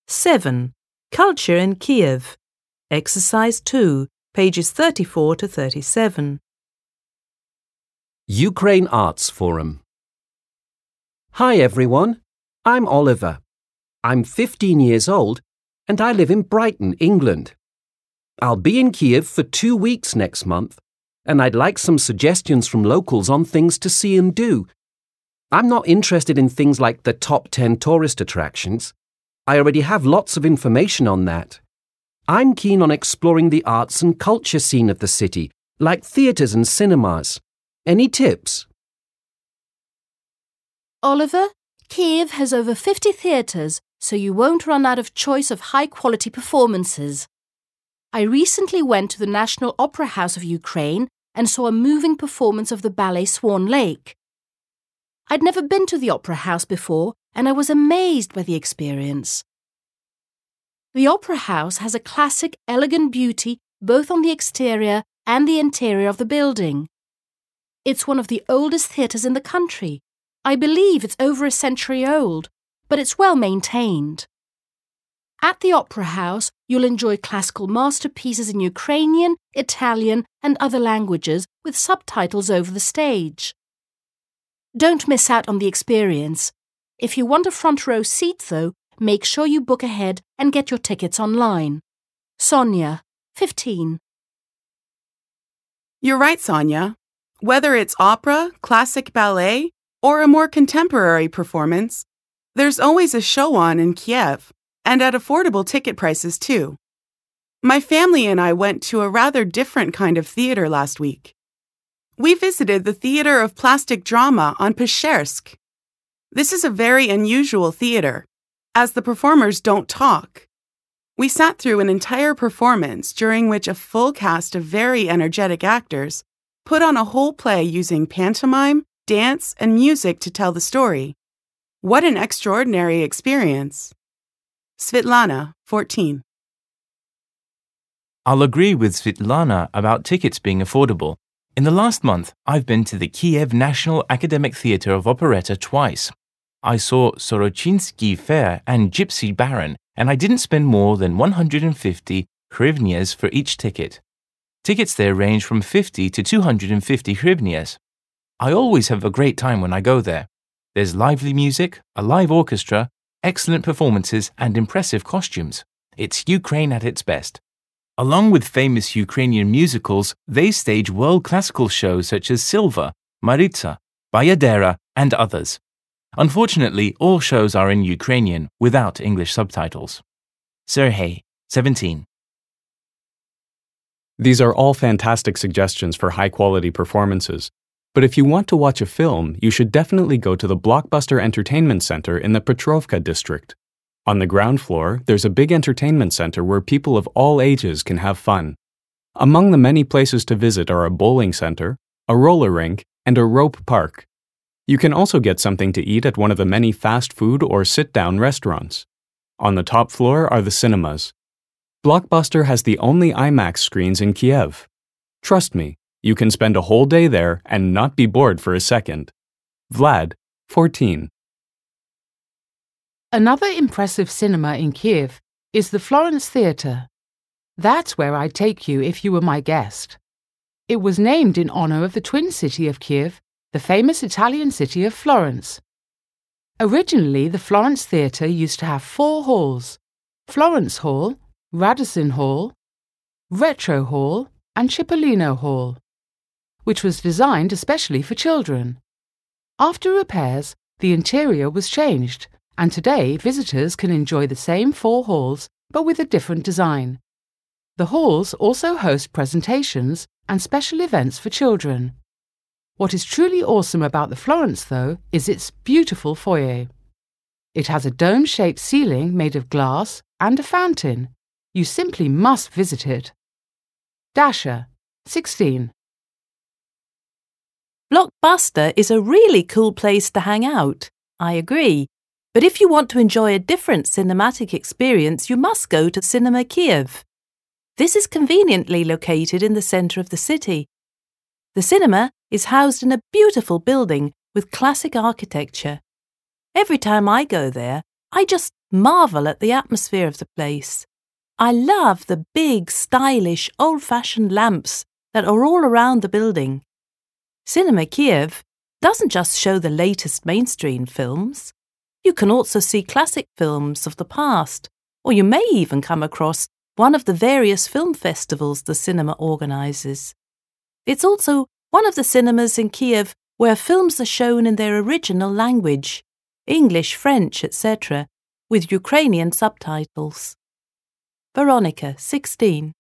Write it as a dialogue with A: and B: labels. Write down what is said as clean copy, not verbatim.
A: 7. Culture in Kiev. Exercise 2, pages 34 to 37.
B: Ukraine Arts Forum. Hi everyone, I'm Oliver. I'm 15 years old and I live in Brighton, England. I'll be in Kiev for 2 weeks next month and I'd like some suggestions from locals on things to see and do. I'm not interested in things like the top 10 tourist attractions. I already have lots of information on that. I'm keen on exploring the arts and culture scene of the city, like theatres and cinemas. Any tips?
C: Oliver, Kiev has over 50 theatres, so you won't run out of choice of high-quality performances. I recently went to the National Opera House of Ukraine and saw a moving performance of the ballet Swan Lake. I'd never been to the Opera House before, and I was amazed by the experience. The Opera House has a classic, elegant beauty both on the exterior and the interior of the building. It's one of the oldest theatres in the country. I believe it's over a century old, but it's well maintained. At the Opera House, you'll enjoy classical masterpieces in Ukrainian, Italian, and other languages with subtitles over the stage. Don't miss out on the experience. If you want a front row seat, though, make sure you book ahead and get your tickets online. Sonia, 15.
D: You're right, Sonia. Whether it's opera, classic ballet, or a more contemporary performance, there's always a show on in Kiev, and at affordable ticket prices too. My family and I went to a rather different kind of theater last week. We visited the Theater of Plastic Drama on Pschersk. This is a very unusual theater, as the performers don't talk. We sat through an entire performance during which a full cast of very energetic actors put on a whole play using pantomime, dance, and music to tell the story. What an extraordinary experience. Svitlana, 14.
E: I'll agree with Svitlana about tickets being affordable. In the last month, I've been to the Kiev National Academic Theatre of Operetta twice. I saw Sorochinsky Fair and Gypsy Baron, and I didn't spend more than 150 hryvnias for each ticket. Tickets there range from 50 to 250 hryvnias. I always have a great time when I go there. There's lively music, a live orchestra, excellent performances, and impressive costumes. It's Ukraine at its best. Along with famous Ukrainian musicals, they stage world classical shows such as Silva, Maritsa, Bayadera, and others. Unfortunately, all shows are in Ukrainian without English subtitles. Serhey, 17.
F: These are all fantastic suggestions for high-quality performances. But if you want to watch a film, you should definitely go to the Blockbuster Entertainment Center in the Petrovka district. On the ground floor, there's a big entertainment center where people of all ages can have fun. Among the many places to visit are a bowling center, a roller rink, and a rope park. You can also get something to eat at one of the many fast food or sit-down restaurants. On the top floor are the cinemas. Blockbuster has the only IMAX screens in Kiev. Trust me, you can spend a whole day there and not be bored for a second. Vlad, 14.
G: Another impressive cinema in Kiev is the Florence Theatre. That's where I'd take you if you were my guest. It was named in honor of the twin city of Kiev, the famous Italian city of Florence. Originally, the Florence Theatre used to have 4 halls: Florence Hall, Radisson Hall, Retro Hall, and Cipollino Hall, which was designed especially for children. After repairs, the interior was changed, and today visitors can enjoy the same 4 halls but with a different design. The halls also host presentations and special events for children. What is truly awesome about the Florence, though, is its beautiful foyer. It has a dome-shaped ceiling made of glass and a fountain. You simply must visit it. Dasha, 16.
A: Blockbuster is a really cool place to hang out. I agree. But if you want to enjoy a different cinematic experience, you must go to Cinema Kiev. This is conveniently located in the centre of the city. The cinema is housed in a beautiful building with classic architecture. Every time I go there, I just marvel at the atmosphere of the place. I love the big, stylish, old-fashioned lamps that are all around the building. Cinema Kiev doesn't just show the latest mainstream films. You can also see classic films of the past, or you may even come across one of the various film festivals the cinema organises. It's also one of the cinemas in Kiev where films are shown in their original language, English, French, etc., with Ukrainian subtitles. Veronica, 16.